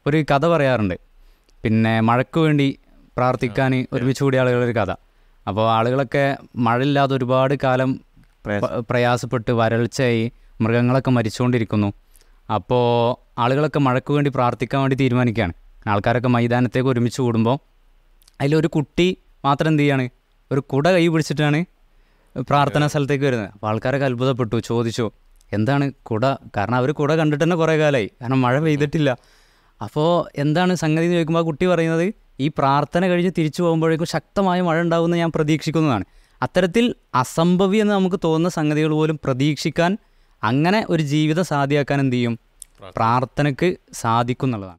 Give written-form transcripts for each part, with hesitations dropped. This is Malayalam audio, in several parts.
ഒരു കഥ പറയാറുണ്ട്, പിന്നെ മഴയ്ക്ക് വേണ്ടി പ്രാർത്ഥിക്കാൻ ഒരുമിച്ച് കൂടിയ ആളുകളൊരു കഥ. അപ്പോൾ ആളുകളൊക്കെ മഴയില്ലാതെ ഒരുപാട് കാലം പ്രയാസപ്പെട്ട് വരൾച്ചയായി മൃഗങ്ങളൊക്കെ മരിച്ചുകൊണ്ടിരിക്കുന്നു. അപ്പോൾ ആളുകളൊക്കെ മഴയ്ക്ക് വേണ്ടി പ്രാർത്ഥിക്കാൻ വേണ്ടി തീരുമാനിക്കുകയാണ്. ആൾക്കാരൊക്കെ മൈതാനത്തേക്ക് ഒരുമിച്ച് കൂടുമ്പോൾ അതിലൊരു കുട്ടി മാത്രം എന്ത് ചെയ്യാണ്, ഒരു കുട കൈ പിടിച്ചിട്ടാണ് പ്രാർത്ഥനാ സ്ഥലത്തേക്ക് വരുന്നത്. അപ്പോൾ ആൾക്കാരൊക്കെ അത്ഭുതപ്പെട്ടു, ചോദിച്ചു എന്താണ് കുട, കാരണം അവർ കുട കണ്ടിട്ട് തന്നെ കുറേ കാലമായി, കാരണം മഴ പെയ്തിട്ടില്ല. അപ്പോൾ എന്താണ് സംഗതി എന്ന് ചോദിക്കുമ്പോൾ ആ കുട്ടി പറയുന്നത്, ഈ പ്രാർത്ഥന കഴിഞ്ഞ് തിരിച്ചു പോകുമ്പോഴേക്കും ശക്തമായ മഴ ഉണ്ടാകുമെന്ന് ഞാൻ പ്രതീക്ഷിക്കുന്നതാണ്. അത്തരത്തിൽ അസംഭവി എന്ന് നമുക്ക് തോന്നുന്ന സംഗതികൾ പോലും പ്രതീക്ഷിക്കാൻ, അങ്ങനെ ഒരു ജീവിതം സാധ്യമാക്കാൻ എന്ത് ചെയ്യും, പ്രാർത്ഥനയ്ക്ക് സാധിക്കും എന്നുള്ളതാണ്.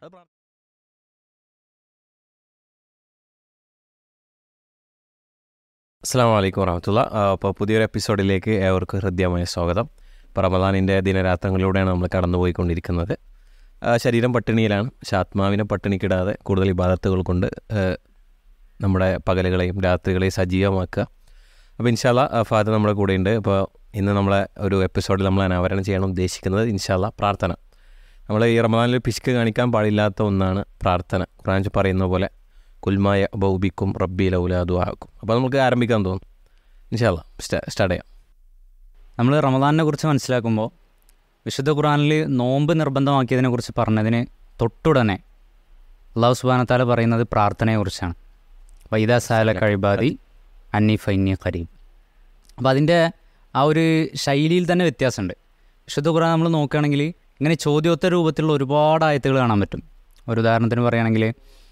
അസ്സലാമു അലൈക്കും വറഹ്മത്തുള്ളാ. അപ്പോൾ പുതിയൊരു എപ്പിസോഡിലേക്ക് ഏവർക്കും ഹൃദ്യമായ സ്വാഗതം. ഇപ്പോൾ റമദാനിൻ്റെ ദിനരാത്രങ്ങളിലൂടെയാണ് നമ്മൾ കടന്നുപോയിക്കൊണ്ടിരിക്കുന്നത്. ശരീരം പട്ടിണിയിലാണ്, പക്ഷെ ആത്മാവിനെ പട്ടിണിക്കിടാതെ കൂടുതൽ ഇബാദത്തുകൾ കൊണ്ട് നമ്മുടെ പകലുകളെയും രാത്രികളെയും സജീവമാക്കുക. അപ്പോൾ ഇൻഷാ അല്ലാഹ് ഫാദർ നമ്മുടെ കൂടെയുണ്ട്. അപ്പോൾ ഇന്ന് നമ്മളെ ഒരു എപ്പിസോഡിൽ നമ്മൾ അനാവരണം ചെയ്യാൻ ഉദ്ദേശിക്കുന്നത് ഇൻഷാ അല്ലാഹ് പ്രാർത്ഥന. നമ്മൾ ഈ റമദാനിൽ പിശുക്ക് കാണിക്കാൻ പാടില്ലാത്ത ഒന്നാണ് പ്രാർത്ഥന. ഖുർആൻ പറയുന്ന പോലെ കുൽമായ ബൗബിക്കും റബ്ബി ലൗലാദു ആക്കും. അപ്പോൾ നമുക്ക് ആരംഭിക്കാൻ തോന്നും. ഇൻഷാ അല്ലാഹ് സ്റ്റാർട്ട് ചെയ്യാം. നമ്മൾ റമദാനിനെ കുറിച്ച് മനസ്സിലാക്കുമ്പോൾ വിശുദ്ധ ഖുർആനിൽ നോമ്പ് നിർബന്ധമാക്കിയതിനെ കുറിച്ച് പറഞ്ഞതിന് തൊട്ടുടനെ അല്ലാഹു സുബ്ഹാനഹു വ തആല പറയുന്നത് പ്രാർത്ഥനയെക്കുറിച്ചാണ്. വൈദാ സഅലക ഇബാദി അന്നി ഫഇന്നി ഖരീബ്. അപ്പോൾ അതിൻ്റെ ആ ഒരു ശൈലിയിൽ തന്നെ വ്യത്യാസമുണ്ട്. വിശുദ്ധ ഖുർആൻ നമ്മൾ നോക്കുകയാണെങ്കിൽ ഇങ്ങനെ ചോദ്യോത്തര രൂപത്തിലുള്ള ഒരുപാട് ആയത്തുകൾ കാണാൻ പറ്റും. ഒരു ഉദാഹരണത്തിന് പറയുകയാണെങ്കിൽ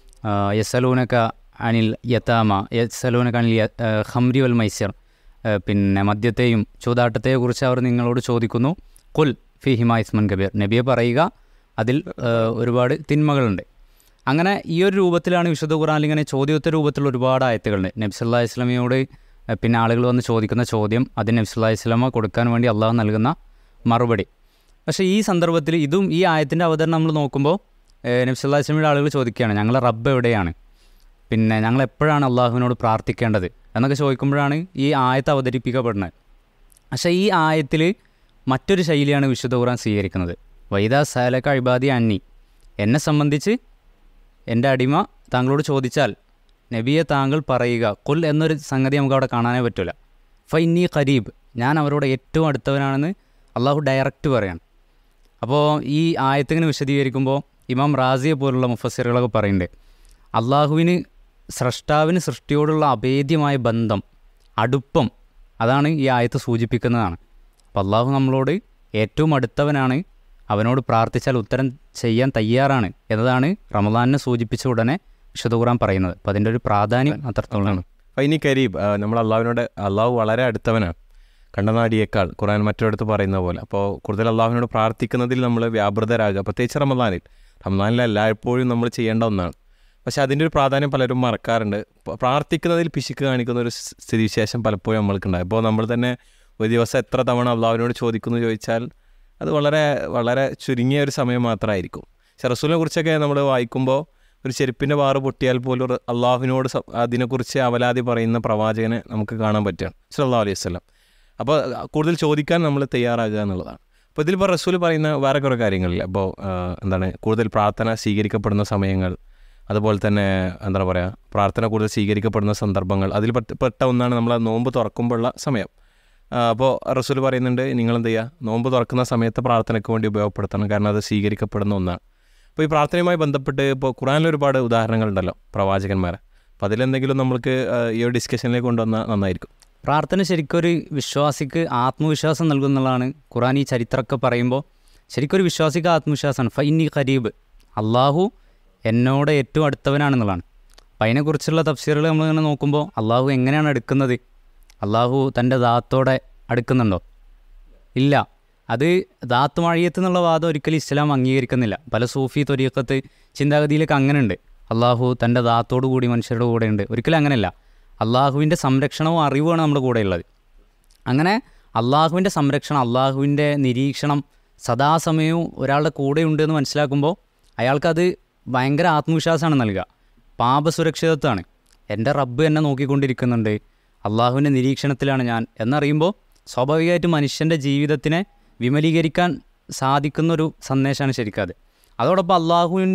യസ്അലൂനക അനിൽ യതാമ, യസ്അലൂനക അനിൽ ഖംരി വൽ മൈസിർ, പിന്നെ മദ്യത്തെയും ചൂതാട്ടത്തെയും കുറിച്ച് അവർ നിങ്ങളോട് ചോദിക്കുന്നു. കുൽ ഫീഹിമാ ഇസ്മുൻ കബീർ, നബിയെ പറയുക അതിൽ ഒരുപാട് തിന്മകളുണ്ട്. അങ്ങനെ ഈ ഒരു രൂപത്തിലാണ് വിശുദ്ധ ഖുർആനിൽ ഇങ്ങനെ ചോദ്യോത്തര രൂപത്തിലുള്ള ഒരുപാട് ആയത്തുകളുണ്ട്. നബി സല്ലല്ലാഹു അലൈഹി വസല്ലമയോട് പിന്നെ ആളുകൾ വന്ന് ചോദിക്കുന്ന ചോദ്യം, അതിന് നബി സല്ലല്ലാഹു അലൈഹി വസല്ലമ കൊടുക്കാൻ വേണ്ടി അള്ളാഹു നൽകുന്ന മറുപടി. പക്ഷേ ഈ സന്ദർഭത്തിൽ ഇതും ഈ ആയത്തിൻ്റെ അവതരണം നമ്മൾ നോക്കുമ്പോൾ നബി സല്ലല്ലാഹു അലൈഹി വസല്ലമയുടെ ആളുകൾ ചോദിക്കുകയാണ്, ഞങ്ങളെ റബ്ബ് എവിടെയാണ്, പിന്നെ ഞങ്ങൾ എപ്പോഴാണ് അള്ളാഹുവിനോട് പ്രാർത്ഥിക്കേണ്ടത് എന്നൊക്കെ ചോദിക്കുമ്പോഴാണ് ഈ ആയത്ത് അവതരിപ്പിക്കപ്പെടുന്നത്. പക്ഷേ ഈ ആയത്തിൽ മറ്റൊരു ശൈലിയാണ് വിശുദ്ധ ഖുർആൻ സ്വീകരിക്കുന്നത്. വൈദാ സഅലക ഇബാദി അന്നി, എന്നെ സംബന്ധിച്ച് എൻ്റെ അടിമ താങ്കളോട് ചോദിച്ചാൽ നബിയെ താങ്കൾ പറയുക. കുൽ എന്നൊരു സംഗതി നമുക്ക് അവിടെ കാണാനേ പറ്റില്ല. ഫഇന്നി ഖരീബ്, ഞാൻ അവരോട് ഏറ്റവും അടുത്തവനാണെന്ന് അള്ളാഹു ഡയറക്റ്റ് പറയാണ്. അപ്പോൾ ഈ ആയത്തിങ്ങനെ വിശദീകരിക്കുമ്പോൾ ഇമാം റാസിയെ പോലുള്ള മുഫസ്സിറുകളൊക്കെ പറയുന്നുണ്ട്, അള്ളാഹുവിന് സ്രഷ്ടാവിന് സൃഷ്ടിയോടുള്ള അഭേദ്യമായ ബന്ധം, അടുപ്പം, അതാണ് ഈ ആയത്ത് സൂചിപ്പിക്കുന്നതാണ്. അപ്പോൾ അള്ളാഹു നമ്മളോട് ഏറ്റവും അടുത്തവനാണ്, അവനോട് പ്രാർത്ഥിച്ചാൽ ഉത്തരം ചെയ്യാൻ തയ്യാറാണ് എന്നതാണ് റമദാനിനെ സൂചിപ്പിച്ച ഉടനെ വിശുദ്ധ ഖുർആൻ പറയുന്നത്. അപ്പോൾ അതിൻ്റെ ഒരു പ്രാധാന്യം അത്രത്തോളമാണ്. ഫൈനി കരീബ്, നമ്മൾ അള്ളാഹുവിനോട്, അള്ളാഹു വളരെ അടുത്തവനാണ്, കണ്ടനാടിയേക്കാൾ ഖുർആൻ മറ്റൊരിടത്ത് പറയുന്ന പോലെ. അപ്പോൾ കൂടുതൽ അള്ളാഹുവിനോട് പ്രാർത്ഥിക്കുന്നതിൽ നമ്മൾ വ്യാപൃതരാകുക, പ്രത്യേകിച്ച് റമദാനിൽ എല്ലായ്പ്പോഴും നമ്മൾ ചെയ്യേണ്ട ഒന്നാണ്. പക്ഷേ അതിൻ്റെ ഒരു പ്രാധാന്യം പലരും മറക്കാറുണ്ട്. പ്രാർത്ഥിക്കുന്നതിൽ പിശുക്ക് കാണിക്കുന്ന ഒരു സ്ഥിതിവിശേഷം പലപ്പോഴും നമ്മൾക്കുണ്ടാകും. അപ്പോൾ നമ്മൾ തന്നെ ഒരു ദിവസം എത്ര തവണ അള്ളാഹുവിനോട് ചോദിക്കുന്നു ചോദിച്ചാൽ അത് വളരെ വളരെ ചുരുങ്ങിയ ഒരു സമയം മാത്രമായിരിക്കും. പക്ഷേ റസൂലിനെ കുറിച്ചൊക്കെ നമ്മൾ വായിക്കുമ്പോൾ ഒരു ചെരുപ്പിൻ്റെ വാറ് പൊട്ടിയാൽ പോലും അള്ളാഹുവിനോട് അതിനെക്കുറിച്ച് അവലാതി പറയുന്ന പ്രവാചകനെ നമുക്ക് കാണാൻ പറ്റുകയാണ്, സല്ലല്ലാഹു അലൈഹി വസല്ലം. അപ്പോൾ കൂടുതൽ ചോദിക്കാൻ നമ്മൾ തയ്യാറാകുക എന്നുള്ളതാണ്. അപ്പോൾ ഇതിലിപ്പോൾ റസൂൽ പറയുന്ന വേറെ കുറേ കാര്യങ്ങളില്ല. അപ്പോൾ കൂടുതൽ പ്രാർത്ഥന സ്വീകരിക്കപ്പെടുന്ന സമയങ്ങൾ, അതുപോലെ തന്നെ പ്രാർത്ഥന കൂടുതൽ സ്വീകരിക്കപ്പെടുന്ന സന്ദർഭങ്ങൾ, അതിൽ പെട്ട ഒന്നാണ് നമ്മൾ നോമ്പ് തുറക്കുമ്പോഴുള്ള സമയം. അപ്പോൾ റസൂൽ പറയുന്നുണ്ട്, നിങ്ങളെന്ത് ചെയ്യുക, നോമ്പ് തുറക്കുന്ന സമയത്ത് പ്രാർത്ഥനയ്ക്ക് വേണ്ടി ഉപയോഗപ്പെടുത്തണം, കാരണം അത് സ്വീകരിക്കപ്പെടുന്ന ഒന്നാണ്. അപ്പോൾ ഈ പ്രാർത്ഥനയുമായി ബന്ധപ്പെട്ട് ഇപ്പോൾ ഖുർആനിൽ ഒരുപാട് ഉദാഹരണങ്ങളുണ്ടല്ലോ പ്രവാചകന്മാരെ. അപ്പോൾ അതിലെന്തെങ്കിലും നമ്മൾക്ക് ഈ ഒരു ഡിസ്കഷനിലേക്ക് കൊണ്ടുവന്നാൽ നന്നായിരിക്കും. പ്രാർത്ഥന ശരിക്കും ഒരു വിശ്വാസിക്ക് ആത്മവിശ്വാസം നൽകുന്നതാണ്. ഖുർആൻ ഈ ചരിത്രമൊക്കെ പറയുമ്പോൾ ശരിക്കും ഒരു വിശ്വാസിക്ക് ആത്മവിശ്വാസമാണ്. ഫഇന്നി ഖരീബ്, അള്ളാഹു എന്നോട് ഏറ്റവും അടുത്തവനാണെന്നുള്ളതാണ്. അപ്പം അതിനെക്കുറിച്ചുള്ള തഫ്സീറുകൾ നമ്മളിങ്ങനെ നോക്കുമ്പോൾ അള്ളാഹു എങ്ങനെയാണ് അടുക്കുന്നത്? അള്ളാഹു തൻ്റെ ദാത്തോടെ അടുക്കുന്നുണ്ടോ? ഇല്ല. അത് ദാത്ത് മഴിയത്ത് എന്നുള്ള വാദം ഒരിക്കലും ഇസ്ലാം അംഗീകരിക്കുന്നില്ല. പല സൂഫി ത്വരീഖത്ത് ചിന്താഗതിയിലേക്ക് അങ്ങനെയുണ്ട്, അള്ളാഹു തൻ്റെ ദാത്തോടു കൂടി മനുഷ്യരുടെ കൂടെ ഉണ്ട്. ഒരിക്കലും അങ്ങനെയല്ല. അള്ളാഹുവിൻ്റെ സംരക്ഷണവും അറിവുമാണ് നമ്മുടെ കൂടെയുള്ളത്. അങ്ങനെ അള്ളാഹുവിൻ്റെ സംരക്ഷണം, അള്ളാഹുവിൻ്റെ നിരീക്ഷണം സദാസമയവും ഒരാളുടെ കൂടെയുണ്ട് എന്ന് മനസ്സിലാക്കുമ്പോൾ അയാൾക്കത് ഭയങ്കര ആത്മവിശ്വാസമാണ് നൽകുക. പാപസുരക്ഷിതത്വമാണ്. എൻ്റെ റബ്ബ് എന്നെ നോക്കിക്കൊണ്ടിരിക്കുന്നുണ്ട്, അള്ളാഹുവിൻ്റെ നിരീക്ഷണത്തിലാണ് ഞാൻ എന്നറിയുമ്പോൾ സ്വാഭാവികമായിട്ടും മനുഷ്യൻ്റെ ജീവിതത്തിനെ വിമലീകരിക്കാൻ സാധിക്കുന്നൊരു സന്ദേശമാണ് ശരിക്കും അത്. അതോടൊപ്പം അള്ളാഹുവിൻ്റെ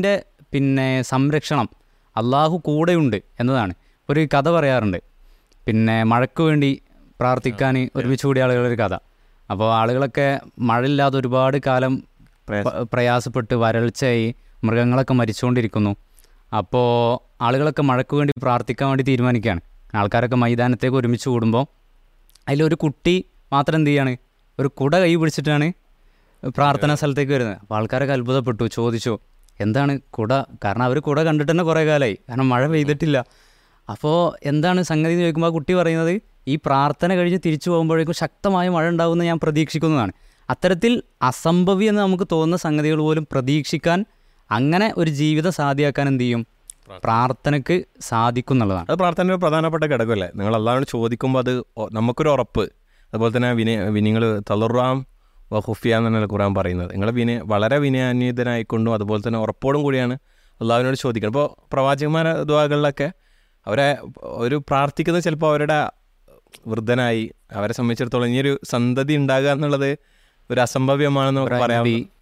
പിന്നെ സംരക്ഷണം അള്ളാഹു കൂടെയുണ്ട് എന്നതാണ്. ഒരു കഥ പറയാറുണ്ട്, പിന്നെ മഴയ്ക്ക് വേണ്ടി പ്രാർത്ഥിക്കാൻ ഒരുമിച്ച് കൂടിയ ആളുകളൊരു കഥ. അപ്പോൾ ആളുകളൊക്കെ മഴയില്ലാതെ ഒരുപാട് കാലം പ്രയാസപ്പെട്ട് വരൾച്ചയായി മൃഗങ്ങളൊക്കെ മരിച്ചുകൊണ്ടിരിക്കുന്നു. അപ്പോൾ ആളുകളൊക്കെ മഴയ്ക്ക് വേണ്ടി പ്രാർത്ഥിക്കാൻ വേണ്ടി തീരുമാനിക്കുകയാണ്. ആൾക്കാരൊക്കെ മൈതാനത്തേക്ക് ഒരുമിച്ച് കൂടുമ്പോൾ അതിലൊരു കുട്ടി മാത്രം എന്ത് ചെയ്യാണ്, ഒരു കുട കൈ പിടിച്ചിട്ടാണ് പ്രാർത്ഥനാ സ്ഥലത്തേക്ക് വരുന്നത്. അപ്പോൾ ആൾക്കാരൊക്കെ അത്ഭുതപ്പെട്ടു, ചോദിച്ചു എന്താണ് കുട, കാരണം അവർ കുട കണ്ടിട്ട് തന്നെ കുറേ കാലമായി, കാരണം മഴ പെയ്തിട്ടില്ല. അപ്പോൾ എന്താണ് സംഗതി എന്ന് ചോദിക്കുമ്പോൾ ആ കുട്ടി പറയുന്നത്, ഈ പ്രാർത്ഥന കഴിഞ്ഞ് തിരിച്ചു പോകുമ്പോഴേക്കും ശക്തമായ മഴ ഉണ്ടാകുമെന്ന് ഞാൻ പ്രതീക്ഷിക്കുന്നതാണ്. അത്തരത്തിൽ അസംഭവ്യം എന്ന് നമുക്ക് തോന്നുന്ന സംഗതികൾ പോലും പ്രതീക്ഷിക്കാൻ, അങ്ങനെ ഒരു ജീവിതം സാധ്യമാക്കാൻ എന്ത് ചെയ്യും, പ്രാർത്ഥനയ്ക്ക് സാധിക്കും എന്നുള്ളതാണ്. അത് പ്രാർത്ഥനയുടെ പ്രധാനപ്പെട്ട ഘടകമല്ലേ. നിങ്ങൾ അല്ലാതെ ചോദിക്കുമ്പോൾ അത് നമുക്കൊരു ഉറപ്പ്. അതുപോലെ തന്നെ നിങ്ങൾ തളറാം വഹുഫിയ എന്നാണ് ഖുർആൻ പറയുന്നത്. നിങ്ങൾ വളരെ വിനയാന്വിതനായിക്കൊണ്ടും അതുപോലെ തന്നെ ഉറപ്പോടും കൂടിയാണ് അള്ളാഹുവിനോട് ചോദിക്കുന്നത്. ഇപ്പോൾ പ്രവാചകന്മാരുടെ ദുആകളിലൊക്കെ അവരെ ഒരു പ്രാർത്ഥിക്കുന്നത് ചിലപ്പോൾ അവരുടെ വൃദ്ധനായി, അവരെ സംബന്ധിച്ചിടത്തോളം ഇനിയൊരു സന്തതി ഉണ്ടാകുക എന്നുള്ളത് ഒരു അസംഭവ്യമാണെന്ന് നമുക്ക് പറയാം.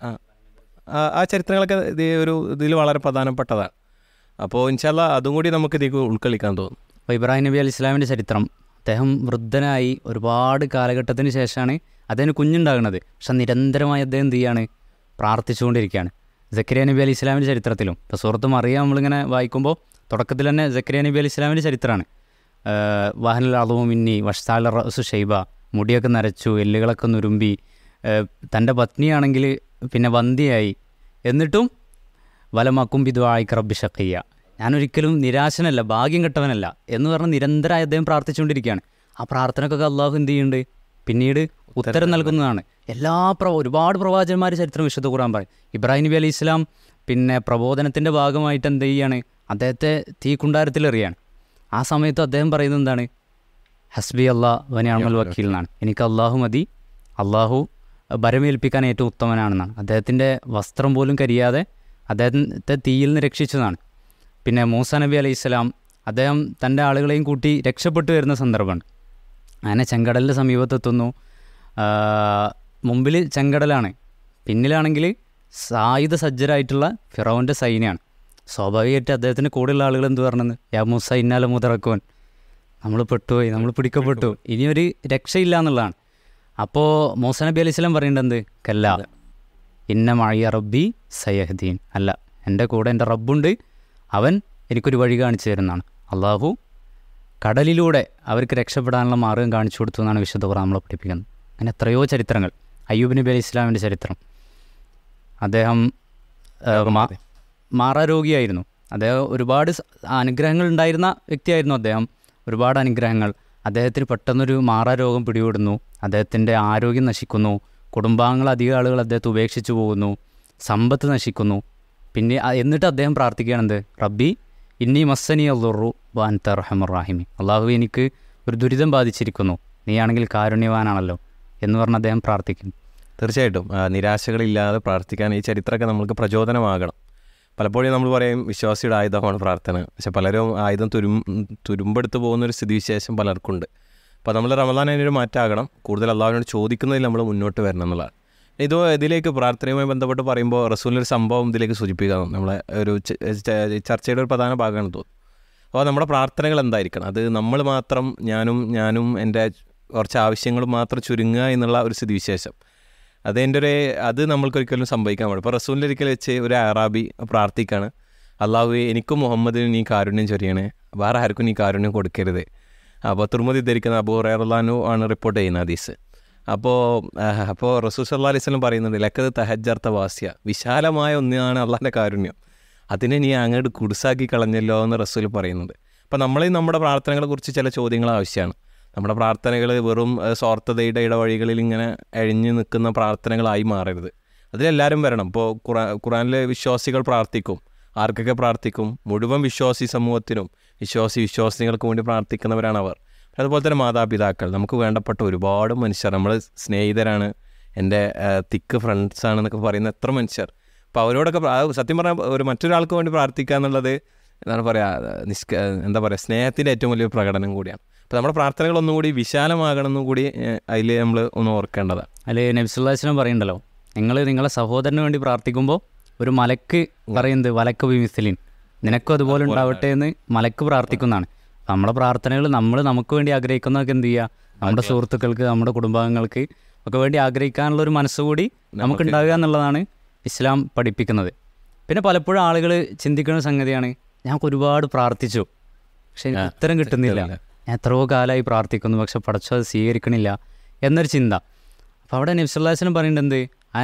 ആ ചരിത്രങ്ങളൊക്കെ ഇതിൽ വളരെ പ്രധാനപ്പെട്ടതാണ്. അപ്പോൾ ഇൻഷാ അല്ലാഹ് അതും കൂടി നമുക്ക് ഇതിലേക്ക് ഉൾക്കൊള്ളിക്കാൻ തോന്നും. അപ്പോൾ ഇബ്രാഹിം നബി അലൈഹി ഇസ്ലാമിൻ്റെ ചരിത്രം, അദ്ദേഹം വൃദ്ധനായി ഒരുപാട് കാലഘട്ടത്തിന് ശേഷമാണ് അദ്ദേഹം കുഞ്ഞുണ്ടാകുന്നത്. പക്ഷെ നിരന്തരമായി അദ്ദേഹം എന്ത് ചെയ്യാണ്, പ്രാർത്ഥിച്ചുകൊണ്ടിരിക്കുകയാണ്. സക്കരിയ നബി അലൈഹി ഇസ്ലാമിൻ്റെ ചരിത്രത്തിലും ഇപ്പോൾ സൂറത്ത് മറിയം നമ്മളിങ്ങനെ വായിക്കുമ്പോൾ തുടക്കത്തിൽ തന്നെ സക്കരിയ നബി അലൈഹി ഇസ്ലാമിൻ്റെ ചരിത്രമാണ്. വാഹനൽ അളവും മിന്നി വഷ്താല റസു ഷൈബ, മുടിയൊക്കെ നരച്ചു, എല്ലുകളൊക്കെ നുരുമ്പി, തൻ്റെ പത്നിയാണെങ്കിൽ പിന്നെ വന്ധ്യയായി, എന്നിട്ടും വലമക്കും ബിദുആഇക റബ്ബി ഷഖിയ്യ, ഞാനൊരിക്കലും നിരാശനല്ല, ഭാഗ്യം കെട്ടവനല്ല എന്ന് പറഞ്ഞ് നിരന്തരമായി അദ്ദേഹം പ്രാർത്ഥിച്ചുകൊണ്ടിരിക്കുകയാണ്. ആ പ്രാർത്ഥനക്കൊക്കെ അള്ളാഹു എന്ത് ചെയ്യുന്നുണ്ട്, പിന്നീട് ഉത്തരം നൽകുന്നതാണ്. ഒരുപാട് പ്രവാചകന്മാർ ചരിത്രം വിശുദ്ധ ഖുർആൻ പറയും. ഇബ്രാഹിം നബി അലൈഹി ഇസ്ലാം പിന്നെ പ്രബോധനത്തിൻ്റെ ഭാഗമായിട്ട് എന്ത് ചെയ്യാണ്, അദ്ദേഹത്തെ തീക്കുണ്ടാരത്തിലെറിയാണ്. ആ സമയത്ത് അദ്ദേഹം പറയുന്നത് എന്താണ്, ഹസ്ബി അല്ലാഹ് വനിഅമൽ വക്കീൽ എന്നാണ്, എനിക്ക് അള്ളാഹു മതി, അള്ളാഹു ഭരമേൽപ്പിക്കാൻ ഏറ്റവും ഉത്തമനാണെന്നാണ്. അദ്ദേഹത്തിൻ്റെ വസ്ത്രം പോലും കരിയാതെ അദ്ദേഹത്തെ തീയിൽ നിന്ന് രക്ഷിച്ചതാണ്. പിന്നെ മൂസാ നബി അലൈഹി സ്വലാം അദ്ദേഹം തൻ്റെ ആളുകളെയും കൂട്ടി രക്ഷപ്പെട്ടു വരുന്ന സന്ദർഭമാണ്. അങ്ങനെ ചെങ്കടലിൻ്റെ സമീപത്തെത്തുന്നു. മുമ്പിൽ ചെങ്കടലാണ്, പിന്നിലാണെങ്കിൽ സായുധ സജ്ജരായിട്ടുള്ള ഫിറൗൻ്റെ സൈന്യമാണ്. സ്വാഭാവികമായിട്ട് അദ്ദേഹത്തിൻ്റെ കൂടെയുള്ള ആളുകൾ എന്ത് പറഞ്ഞത്, യാ മൂസ ഇന്നാല മുതറക്കുവൻ, നമ്മൾ പെട്ടുപോയി, നമ്മൾ പിടിക്കപ്പെട്ടു, ഇനിയൊരു രക്ഷയില്ല എന്നുള്ളതാണ്. അപ്പോൾ മൂസ നബി അലൈഹി സ്വലാം പറയേണ്ടത്, കല്ല ഇന്ന മഅയ റബ്ബി സയഹ്ദീൻ, അല്ല, എൻ്റെ കൂടെ എൻ്റെ റബ്ബുണ്ട്, അവൻ എനിക്കൊരു വഴി കാണിച്ചു തരുന്നതാണ്. അള്ളാഹു കടലിലൂടെ അവർക്ക് രക്ഷപ്പെടാനുള്ള മാർഗ്ഗം കാണിച്ചു കൊടുത്തു എന്നാണ് വിശുദ്ധ ഖുർആൻ നമ്മളെ പഠിപ്പിക്കുന്നത്. അങ്ങനെ എത്രയോ ചരിത്രങ്ങൾ. അയ്യൂബ് നബി അലൈഹി ഇസ്ലാമിൻ്റെ ചരിത്രം, അദ്ദേഹം മാറാരോഗിയായിരുന്നു. അദ്ദേഹം ഒരുപാട് അനുഗ്രഹങ്ങൾ ഉണ്ടായിരുന്ന വ്യക്തിയായിരുന്നു. അദ്ദേഹം ഒരുപാട് അനുഗ്രഹങ്ങൾ, അദ്ദേഹത്തിന് പെട്ടെന്നൊരു മാറാരോഗം പിടിപെടുന്നു, അദ്ദേഹത്തിൻ്റെ ആരോഗ്യം നശിക്കുന്നു, കുടുംബാംഗങ്ങൾ അധികം ആളുകൾ അദ്ദേഹത്തെ ഉപേക്ഷിച്ചു പോകുന്നു, സമ്പത്ത് നശിക്കുന്നു. പിന്നെ എന്നിട്ട് അദ്ദേഹം പ്രാർത്ഥിക്കുകയാണെന്ത്, റബ്ബി ഇന്നി മസ്സനി അള്ളുറു വാൻത റഹ്മർ റാഹിമി, അള്ളാഹു എനിക്ക് ഒരു ദുരിതം ബാധിച്ചിരിക്കുന്നു, നീയാണെങ്കിൽ കാരുണ്യവാനാണല്ലോ എന്ന് പറഞ്ഞ് അദ്ദേഹം പ്രാർത്ഥിക്കുന്നു. തീർച്ചയായിട്ടും നിരാശകളില്ലാതെ പ്രാർത്ഥിക്കാൻ ഈ ചരിത്രമൊക്കെ നമ്മൾക്ക് പ്രചോദനമാകണം. പലപ്പോഴും നമ്മൾ പറയും വിശ്വാസിയുടെ ആയുധമാണ് പ്രാർത്ഥന, പക്ഷെ പലരും ആയുധം തുരുമ്പെടുത്ത് പോകുന്നൊരു സ്ഥിതിവിശേഷം പലർക്കുണ്ട്. അപ്പോൾ നമ്മൾ റമദാൻ അതിനൊരു മാറ്റമാകണം, കൂടുതൽ അള്ളാഹുവിനോട് ചോദിക്കുന്നതിൽ നമ്മൾ മുന്നോട്ട് വരണം എന്നുള്ളതാണ്. ഇതിലേക്ക് പ്രാർത്ഥനയുമായി ബന്ധപ്പെട്ട് പറയുമ്പോൾ റസൂലിൻ്റെ സംഭവം ഇതിലേക്ക് സൂചിപ്പിക്കുക നമ്മളെ ഒരു ചർച്ചയുടെ ഒരു പ്രധാന ഭാഗമാണ് തോന്നുന്നു. അപ്പോൾ നമ്മുടെ പ്രാർത്ഥനകൾ എന്തായിരിക്കണം, അത് നമ്മൾ മാത്രം ഞാനും എൻ്റെ കുറച്ച് ആവശ്യങ്ങൾ മാത്രം ചുരുങ്ങുക എന്നുള്ള ഒരു സ്ഥിതിവിശേഷം, അത് നമ്മൾക്കൊരിക്കലും സംഭവിക്കാൻ പാടില്ല. ഇപ്പോൾ റസൂലിൻ്റെ ഒരിക്കൽ വെച്ച് ഒരു അറാബി പ്രാർത്ഥിക്കുകയാണ്, അള്ളാഹു എനിക്കും മുഹമ്മദിനും നീ കാരുണ്യം ചൊരിയണേ, വേറെ ആർക്കും നീ കാരുണ്യം കൊടുക്കരുത്. അപ്പോൾ തുർമുദി ധരിക്കുന്ന അബൂ ഹുറൈറ റളിയല്ലാഹു ആണ് റിപ്പോർട്ട് ചെയ്യുന്ന ഹദീസ്. അപ്പോൾ റസൂൽ സല്ലല്ലാഹു അലൈഹി വസല്ലം പറയുന്നുണ്ട്, ലഖദ് തഹജ്ജർത വാസിയ, വിശാലമായ ഒന്നാണ് അള്ളാഹിൻ്റെ കാരുണ്യം, അതിനെ നീ അങ്ങോട്ട് കുടുസാക്കി കളഞ്ഞല്ലോ എന്ന് റസൂൽ പറയുന്നുണ്ട്. അപ്പോൾ നമ്മുടെ പ്രാർത്ഥനകളെക്കുറിച്ച് ചില ചോദ്യങ്ങൾ ആവശ്യമാണ്. നമ്മുടെ പ്രാർത്ഥനകൾ വെറും സ്വാർത്ഥതയുടെ ഇടവഴികളിൽ ഇങ്ങനെ അഴിഞ്ഞു നിൽക്കുന്ന പ്രാർത്ഥനകളായി മാറരുത്. അതിലെല്ലാവരും വരണം. ഇപ്പോൾ ഖുർആനിലെ വിശ്വാസികൾ പ്രാർത്ഥിക്കും. ആർക്കൊക്കെ പ്രാർത്ഥിക്കും? മുഴുവൻ വിശ്വാസി സമൂഹത്തിനും വിശ്വാസികൾക്ക് വേണ്ടി പ്രാർത്ഥിക്കുന്നവരാണ് അവർ. അതുപോലെ തന്നെ മാതാപിതാക്കൾ, നമുക്ക് വേണ്ടപ്പെട്ട ഒരുപാട് മനുഷ്യർ, നമ്മൾ സ്നേഹിതരാണ്, എൻ്റെ തിക്ക് ഫ്രണ്ട്സാണെന്നൊക്കെ പറയുന്ന എത്ര മനുഷ്യർ. അപ്പോൾ അവരോടൊക്കെ സത്യം പറഞ്ഞാൽ മറ്റൊരാൾക്ക് വേണ്ടി പ്രാർത്ഥിക്കുക എന്നുള്ളത് എന്താ പറയുക സ്നേഹത്തിൻ്റെ ഏറ്റവും വലിയ പ്രകടനം കൂടിയാണ്. അപ്പോൾ നമ്മുടെ പ്രാർത്ഥനകളൊന്നും കൂടി വിശാലമാകണമെന്നും കൂടി അതിൽ നമ്മൾ ഒന്ന് ഓർക്കേണ്ടതാണ്. അതിൽ നബി സല്ലല്ലാഹു അലൈഹി വസല്ലം പറയുന്നുണ്ടല്ലോ, നിങ്ങളെ സഹോദരന് വേണ്ടി പ്രാർത്ഥിക്കുമ്പോൾ ഒരു മലക്ക് പറയുന്നത് വലക്ക് വിമിസലിൻ, നിനക്കും അതുപോലെ ഉണ്ടാവട്ടെ എന്ന് മലക്ക് പ്രാർത്ഥിക്കുന്നതാണ്. നമ്മുടെ പ്രാർത്ഥനകൾ നമ്മൾ നമുക്ക് വേണ്ടി ആഗ്രഹിക്കുന്നതൊക്കെ എന്ത് ചെയ്യുക, നമ്മുടെ സുഹൃത്തുക്കൾക്ക്, നമ്മുടെ കുടുംബാംഗങ്ങൾക്ക് ഒക്കെ വേണ്ടി ആഗ്രഹിക്കാനുള്ളൊരു മനസ്സുകൂടി നമുക്കുണ്ടാകുക എന്നുള്ളതാണ് ഇസ്ലാം പഠിപ്പിക്കുന്നത്. പിന്നെ പലപ്പോഴും ആളുകൾ ചിന്തിക്കുന്ന സംഗതിയാണ്, ഞാൻ ഒരുപാട് പ്രാർത്ഥിച്ചു പക്ഷെ എനിക്ക് ഉത്തരം കിട്ടുന്നില്ല, ഞാൻ എത്രയോ കാലമായി പ്രാർത്ഥിക്കുന്നു പക്ഷെ പടച്ചോ അത് സ്വീകരിക്കണില്ല എന്നൊരു ചിന്ത. അപ്പോൾ അവിടെ നബി സല്ലല്ലാഹു അലൈഹി വസല്ലം പറയുന്നത്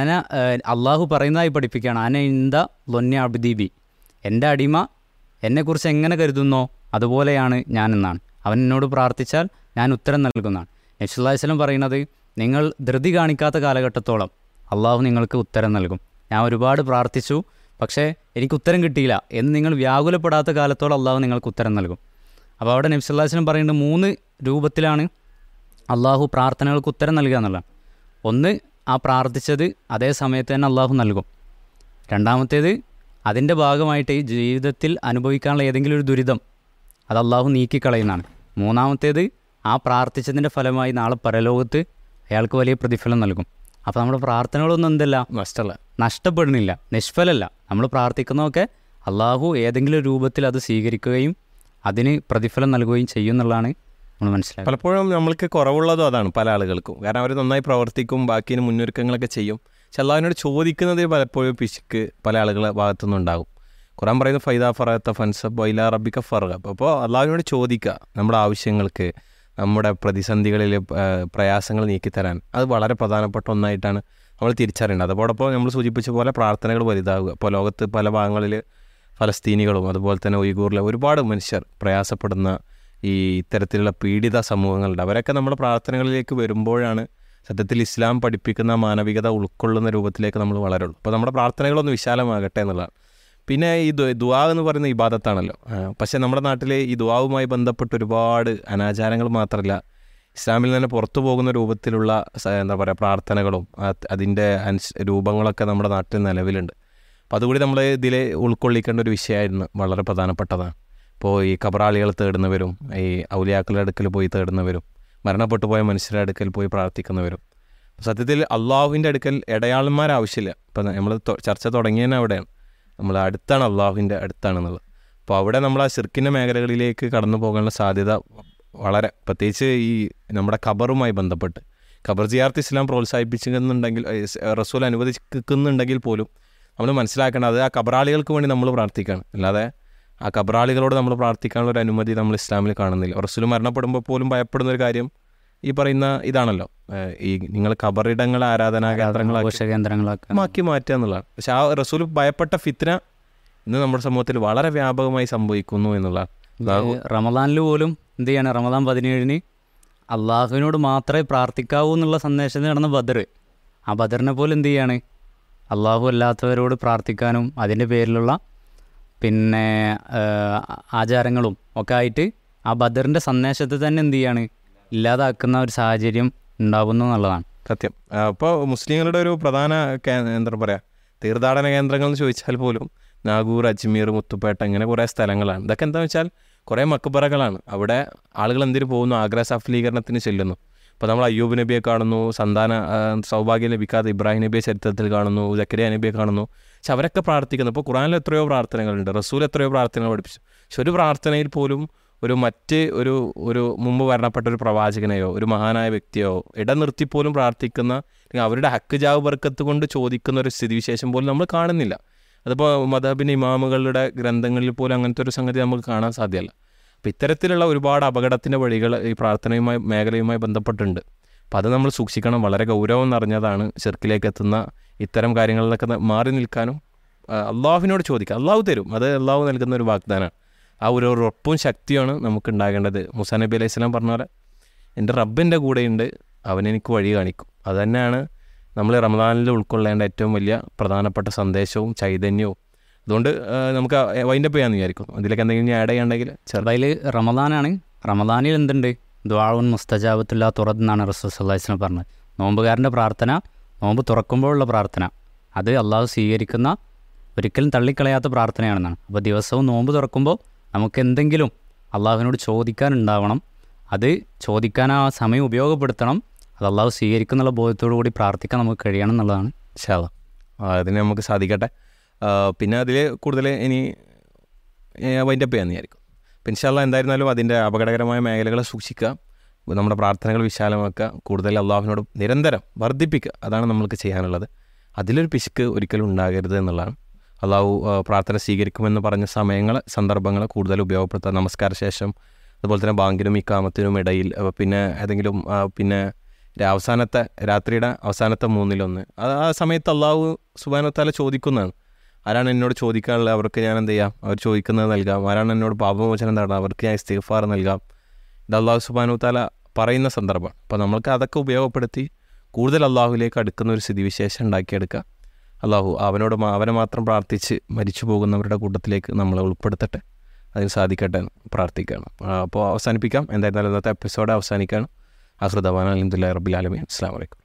അള്ളാഹു പറയുന്നതായി പഠിപ്പിക്കുകയാണ്, അന ഇന്ദ ലൊന്യ അബ്ദീബി, എൻ്റെ അടിമ എന്നെക്കുറിച്ച് എങ്ങനെ കരുതുന്നോ അതുപോലെയാണ് ഞാൻ എന്നാണ്. അവൻ എന്നോട് പ്രാർത്ഥിച്ചാൽ ഞാൻ ഉത്തരം നൽകുന്നതാണ്. നബി സല്ലല്ലാഹു അലൈഹി വസല്ലം പറയുന്നത്, നിങ്ങൾ ധൃതി കാണിക്കാത്ത കാലഘട്ടത്തോളം അള്ളാഹു നിങ്ങൾക്ക് ഉത്തരം നൽകും. ഞാൻ ഒരുപാട് പ്രാർത്ഥിച്ചു പക്ഷേ എനിക്ക് ഉത്തരം കിട്ടിയില്ല എന്ന് നിങ്ങൾ വ്യാകുലപ്പെടാത്ത കാലത്തോളം അള്ളാഹു നിങ്ങൾക്ക് ഉത്തരം നൽകും. അപ്പോൾ അവിടെ നബി സല്ലല്ലാഹു അലൈഹി വസല്ലം പറയുന്നത് 3 രൂപത്തിലാണ് അള്ളാഹു പ്രാർത്ഥനകൾക്ക് ഉത്തരം നൽകുക എന്നുള്ളതാണ്. ഒന്ന്, ആ പ്രാർത്ഥിച്ചത് അതേ സമയത്ത് തന്നെ അള്ളാഹു നൽകും. രണ്ടാമത്തേത്, അതിൻ്റെ ഭാഗമായിട്ട് ജീവിതത്തിൽ അനുഭവിക്കാനുള്ള ഏതെങ്കിലും ഒരു ദുരിതം അത് അള്ളാഹു നീക്കിക്കളയുന്നതാണ്. മൂന്നാമത്തേത്, ആ പ്രാർത്ഥിച്ചതിൻ്റെ ഫലമായി നാളെ പരലോകത്ത് അയാൾക്ക് വലിയ പ്രതിഫലം നൽകും. അപ്പോൾ നമ്മുടെ പ്രാർത്ഥനകളൊന്നും എന്തല്ല, നഷ്ടപ്പെടുന്നില്ല, നിഷ്ഫലമല്ല. നമ്മൾ പ്രാർത്ഥിക്കുന്നതൊക്കെ അള്ളാഹു ഏതെങ്കിലും രൂപത്തിൽ അത് സ്വീകരിക്കുകയും അതിന് പ്രതിഫലം നൽകുകയും ചെയ്യും എന്നുള്ളതാണ് നമ്മൾ മനസ്സിലാക്കുക. പലപ്പോഴും നമ്മൾക്ക് കുറവുള്ളതും അതാണ് പല ആളുകൾക്കും. കാരണം അവർ നന്നായി പ്രവർത്തിക്കും, ബാക്കിന് മുന്നൊരുക്കങ്ങളൊക്കെ ചെയ്യും. പക്ഷെ അള്ളാഹുവിനോട് ചോദിക്കുന്നത് പലപ്പോഴും പിശുക്ക് പല ആളുകളുടെ ഭാഗത്തുനിന്നും ഉണ്ടാകും. ഖുർആൻ പറയുന്നത് ഫൈദാ ഫറഅത്ത ഫൻസബ് വഇലാ റബ്ബിക ഫർഗബ്. അപ്പോൾ അള്ളാഹുവിനോട് ചോദിക്കുക നമ്മുടെ ആവശ്യങ്ങൾക്ക്, നമ്മുടെ പ്രതിസന്ധികളിൽ പ്രയാസങ്ങൾ നീക്കിത്തരാൻ. അത് വളരെ പ്രധാനപ്പെട്ട ഒന്നായിട്ടാണ് നമ്മൾ തിരിച്ചറിയേണ്ടത്. അതോടൊപ്പം നമ്മൾ സൂചിപ്പിച്ച പോലെ പ്രാർത്ഥനകൾ വലുതാവുക. ഇപ്പോൾ ലോകത്ത് പല ഭാഗങ്ങളിൽ ഫലസ്തീനികളും അതുപോലെ തന്നെ ഉയ്ഗൂറിലെ ഒരുപാട് മനുഷ്യർ പ്രയാസപ്പെടുന്ന ഈ ഇത്തരത്തിലുള്ള പീഡിത സമൂഹങ്ങളുണ്ട്. അവരൊക്കെ നമ്മുടെ പ്രാർത്ഥനകളിലേക്ക് വരുമ്പോഴാണ് സത്യത്തിൽ ഇസ്ലാം പഠിപ്പിക്കുന്ന മാനവികത ഉൾക്കൊള്ളുന്ന രൂപത്തിലേക്ക് നമ്മൾ വളരുള്ളൂ. അപ്പോൾ നമ്മുടെ പ്രാർത്ഥനകളൊന്ന് വിശാലമാകട്ടെ എന്നുള്ളതാണ്. പിന്നെ ഈ ദുആ എന്ന് പറയുന്ന ഇബാദത്താണല്ലോ. പക്ഷേ നമ്മുടെ നാട്ടിൽ ഈ ദുആവുമായി ബന്ധപ്പെട്ട് ഒരുപാട് അനാചാരങ്ങൾ മാത്രമല്ല, ഇസ്ലാമിൽ തന്നെ പുറത്തു പോകുന്ന രൂപത്തിലുള്ള എന്താ പറയുക പ്രാർത്ഥനകളും അതിൻ്റെ രൂപങ്ങളൊക്കെ നമ്മുടെ നാട്ടിൽ നിലവിലുണ്ട്. അപ്പോൾ അതുകൂടി നമ്മൾ ഇതിൽ ഉൾക്കൊള്ളിക്കേണ്ട ഒരു വിഷയമായിരുന്നു, വളരെ പ്രധാനപ്പെട്ടതാണ്. ഇപ്പോൾ ഈ കബറാളികൾ തേടുന്നവരും, ഈ ഔലിയാക്കളുടെ അടുക്കൽ പോയി തേടുന്നവരും, മരണപ്പെട്ടു പോയ മനുഷ്യരുടെ അടുക്കൽ പോയി പ്രാർത്ഥിക്കുന്നവരും, സത്യത്തിൽ അള്ളാഹുവിൻ്റെ അടുക്കൽ ഇടയാളന്മാരാവശ്യമില്ല. ഇപ്പം നമ്മൾ ചർച്ച തുടങ്ങിയതന്നെ അവിടെയാണ്, നമ്മൾ അടുത്താണ്, അള്ളാഹുവിൻ്റെ അടുത്താണെന്നുള്ളത്. അപ്പോൾ അവിടെ നമ്മൾ ആ ശിർക്കിൻ്റെ മേഖലകളിലേക്ക് കടന്നു പോകാനുള്ള സാധ്യത വളരെ, പ്രത്യേകിച്ച് ഈ നമ്മുടെ ഖബറുമായി ബന്ധപ്പെട്ട് ഖബർ സിയാറത്ത് ഇസ്ലാം പ്രോത്സാഹിപ്പിക്കുന്നുണ്ടെങ്കിൽ, റസൂൽ അനുവദിക്കുന്നുണ്ടെങ്കിൽ പോലും നമ്മൾ മനസ്സിലാക്കേണ്ടത് അത് ആ കബറാളികൾക്ക് വേണ്ടി നമ്മൾ പ്രാർത്ഥിക്കുകയാണ്. അല്ലാതെ ആ കബറാളികളോട് നമ്മൾ പ്രാർത്ഥിക്കാനുള്ള ഒരു അനുമതി നമ്മൾ ഇസ്ലാമിൽ കാണുന്നില്ല. റസൂൽ മരണപ്പെടുമ്പോൾ പോലും ഭയപ്പെടുന്ന ഒരു കാര്യം ഈ പറയുന്ന ഇതാണല്ലോ, ഈ നിങ്ങൾ ഖബറിടങ്ങളെ ആരാധനാ കേന്ദ്രങ്ങളാക്കി മാറ്റുക എന്നുള്ളതാണ്. പക്ഷെ ആ റസൂൽ ഭയപ്പെട്ട ഫിത്ന ഇന്ന് നമ്മുടെ സമൂഹത്തിൽ വളരെ വ്യാപകമായി സംഭവിക്കുന്നു എന്നുള്ളതാണ്. റമദാനിൽ പോലും എന്ത് ചെയ്യാണ്, റമദാൻ 17-ന് അള്ളാഹുവിനോട് മാത്രമേ പ്രാർത്ഥിക്കാവൂ എന്നുള്ള സന്ദേശത്തിൽ നടന്ന ബദർ, ആ ബദറിനെ പോലും എന്ത് ചെയ്യാണ്, അള്ളാഹു അല്ലാത്തവരോട് പ്രാർത്ഥിക്കാനും അതിൻ്റെ പേരിലുള്ള പിന്നെ ആചാരങ്ങളും ഒക്കെ ആയിട്ട് ആ ബദറിൻ്റെ സന്ദേശത്തെ തന്നെ എന്ത് ചെയ്യാണ്, ഇല്ലാതാക്കുന്ന ഒരു സാഹചര്യം ഉണ്ടാകുന്നു എന്നുള്ളതാണ് സത്യം. അപ്പോൾ മുസ്ലിങ്ങളുടെ ഒരു പ്രധാന എന്താ പറയുക തീർത്ഥാടന കേന്ദ്രങ്ങൾ എന്ന് ചോദിച്ചാൽ പോലും നാഗൂർ, അജ്മീർ, മുത്തുപേട്ട ഇങ്ങനെ കുറേ സ്ഥലങ്ങളാണ്. ഇതൊക്കെ എന്താണെന്ന് വെച്ചാൽ കുറേ മക്ബറകളാണ്. അവിടെ ആളുകൾ എന്തിനു പോകുന്നു, ആഗ്രഹ സഫലീകരണത്തിന് ചെല്ലുന്നു. ഇപ്പോൾ നമ്മൾ അയ്യൂബ് നബിയെ കാണുന്നു, സൗഭാഗ്യം ലഭിക്കാതെ ഇബ്രാഹിം നബിയെ ചരിത്രത്തിൽ കാണുന്നു, സക്കരിയ നബിയെ കാണുന്നു. പക്ഷെ അവരൊക്കെ പ്രാർത്ഥിക്കുന്നു. ഇപ്പോൾ ഖുർആനിൽ എത്രയോ പ്രാർത്ഥനകളുണ്ട്, റസൂൽ എത്രയോ പ്രാർത്ഥനകൾ പഠിപ്പിച്ചു. പക്ഷെ ഒരു പ്രാർത്ഥനയിൽ പോലും ഒരു മുമ്പ് മരണപ്പെട്ട ഒരു പ്രവാചകനെയോ ഒരു മഹാനായ വ്യക്തിയോ ഇടനിർത്തിപ്പോലും പ്രാർത്ഥിക്കുന്ന, അല്ലെങ്കിൽ അവരുടെ ഹക്ക് ജാവ് ബർക്കത്ത് കൊണ്ട് ചോദിക്കുന്ന ഒരു സ്ഥിതിവിശേഷം പോലും നമ്മൾ കാണുന്നില്ല. അതിപ്പോൾ മദ്ഹബിൻ്റെ ഇമാമുകളുടെ ഗ്രന്ഥങ്ങളിൽ പോലും അങ്ങനത്തെ ഒരു സംഗതി നമുക്ക് കാണാൻ സാധ്യമല്ല. അപ്പോൾ ഇത്തരത്തിലുള്ള ഒരുപാട് അപകടത്തിൻ്റെ വഴികൾ ഈ പ്രാർത്ഥനയുമായി മേഖലയുമായി ബന്ധപ്പെട്ടുണ്ട്. അപ്പോൾ അത് നമ്മൾ സൂക്ഷിക്കണം. വളരെ ഗൗരവം നിറഞ്ഞതാണ്. ശിർക്കിലേക്ക് എത്തുന്ന ഇത്തരം കാര്യങ്ങളിലൊക്കെ മാറി നിൽക്കാനും അള്ളാഹുവിനോട് ചോദിക്കുക. അള്ളാഹു തരും, അത് അള്ളാഹു നൽകുന്ന ഒരു വാഗ്ദാനമാണ്. ആ ഒരു ഉറപ്പും ശക്തിയാണ് നമുക്ക് ഉണ്ടാകേണ്ടത്. മൂസാ നബി അലൈഹി സ്വലാം പറഞ്ഞ പോലെ എൻ്റെ റബ്ബിൻ്റെ കൂടെയുണ്ട്, അവനെനിക്ക് വഴി കാണിക്കും. അതുതന്നെയാണ് നമ്മൾ റമദാനിൽ ഉൾക്കൊള്ളേണ്ട ഏറ്റവും വലിയ പ്രധാനപ്പെട്ട സന്ദേശവും ചൈതന്യവും. അതുകൊണ്ട് നമുക്ക് വൈൻഡപ്പ് ചെയ്യാമെന്ന് വിചാരിക്കും. അതിലേക്ക് എന്തെങ്കിലും ആഡ് ചെയ്യണമെങ്കിൽ ചെറുതായിൽ റമദാനാണ്. റമദാനിൽ എന്തുണ്ട്, ദുആഉൻ മുസ്തജാബത്തുല്ലാ തുറദ് എന്നാണ് റസൂൽ സല്ലല്ലാഹു അലൈഹി വസല്ലം പറഞ്ഞത്. നോമ്പുകാരൻ്റെ പ്രാർത്ഥന, നോമ്പ് തുറക്കുമ്പോഴുള്ള പ്രാർത്ഥന, അത് അള്ളാഹു സ്വീകരിക്കുന്ന, ഒരിക്കലും തള്ളിക്കളയാത്ത പ്രാർത്ഥനയാണെന്നാണ്. അപ്പോൾ ദിവസവും നോമ്പ് തുറക്കുമ്പോൾ നമുക്ക് എന്തെങ്കിലും അള്ളാഹുവിനോട് ചോദിക്കാനുണ്ടാവണം. അത് ചോദിക്കാൻ ആ സമയം ഉപയോഗപ്പെടുത്തണം. അത് അള്ളാഹു സ്വീകരിക്കുന്നുള്ള ബോധത്തോടു കൂടി പ്രാർത്ഥിക്കാൻ നമുക്ക് കഴിയണം എന്നുള്ളതാണ്. ഇൻഷാ അല്ലാഹ് അതിന് നമുക്ക് സാധിക്കട്ടെ. പിന്നെ അതിൽ കൂടുതൽ ഇനി വൈൻഡപ്പ് ചെയ്യാൻ വിചാരിക്കും. അപ്പം ഇൻഷാ അല്ലാഹ് എന്തായിരുന്നാലും അതിൻ്റെ അപകടകരമായ മേഖലകളെ സൂക്ഷിക്കുക, നമ്മുടെ പ്രാർത്ഥനകൾ വിശാലമാക്കുക, കൂടുതൽ അള്ളാഹുവിനോട് നിരന്തരം വർദ്ധിപ്പിക്കുക. അതാണ് നമ്മൾക്ക് ചെയ്യാനുള്ളത്. അതിലൊരു പിശുക്ക് ഒരിക്കലും ഉണ്ടാകരുത് എന്നുള്ളതാണ്. അള്ളാഹു പ്രാർത്ഥന സ്വീകരിക്കുമെന്ന് പറഞ്ഞ സന്ദർഭങ്ങൾ കൂടുതൽ ഉപയോഗപ്പെടുത്തുക. നമസ്കാര ശേഷം, അതുപോലെ തന്നെ ബാങ്കിനും ഇക്കാമത്തിനും ഇടയിൽ, പിന്നെ ഏതെങ്കിലും പിന്നെ രാത്രിയുടെ അവസാനത്തെ 1/3 ആ സമയത്ത് അള്ളാഹു സുബ്ഹാനഹു വ തആല ചോദിക്കുന്നതാണ്. ആരാണ് എന്നോട് ചോദിക്കാനുള്ളത്, അവർക്ക് ഞാൻ എന്ത് ചെയ്യാം, അവർ ചോദിക്കുന്നത് നൽകാം. ആരാണ് എന്നോട് പാപമോചനം തേടാം, അവർക്ക് ഞാൻ ഇസ്തിഗ്ഫാർ നൽകാം. ഇത് അള്ളാഹു സുബ്ഹാനഹു വ തആല പറയുന്ന സന്ദർഭമാണ്. അപ്പോൾ നമ്മൾക്ക് അതൊക്കെ ഉപയോഗപ്പെടുത്തി കൂടുതൽ അള്ളാഹുവിലേക്ക് അടുക്കുന്ന ഒരു സ്ഥിതിവിശേഷം ഉണ്ടാക്കിയെടുക്കുക. അള്ളാഹു അവനെ മാത്രം പ്രാർത്ഥിച്ച് മരിച്ചു പോകുന്നവരുടെ കൂട്ടത്തിലേക്ക് നമ്മളെ ഉൾപ്പെടുത്തട്ടെ, അതിന് സാധിക്കട്ടെ എന്ന് പ്രാർത്ഥിക്കുകയാണ്. അപ്പോൾ അവസാനിപ്പിക്കാം. എന്തായിരുന്നാലും ഇന്നത്തെ എപ്പിസോഡ് അവസാനിക്കുകയാണ്. ആഖിറു ദഅ്വാനാ അൽഹംദുലില്ലാഹി റബ്ബിൽ ആലമീൻ. അസ്സലാമു അലൈക്കും.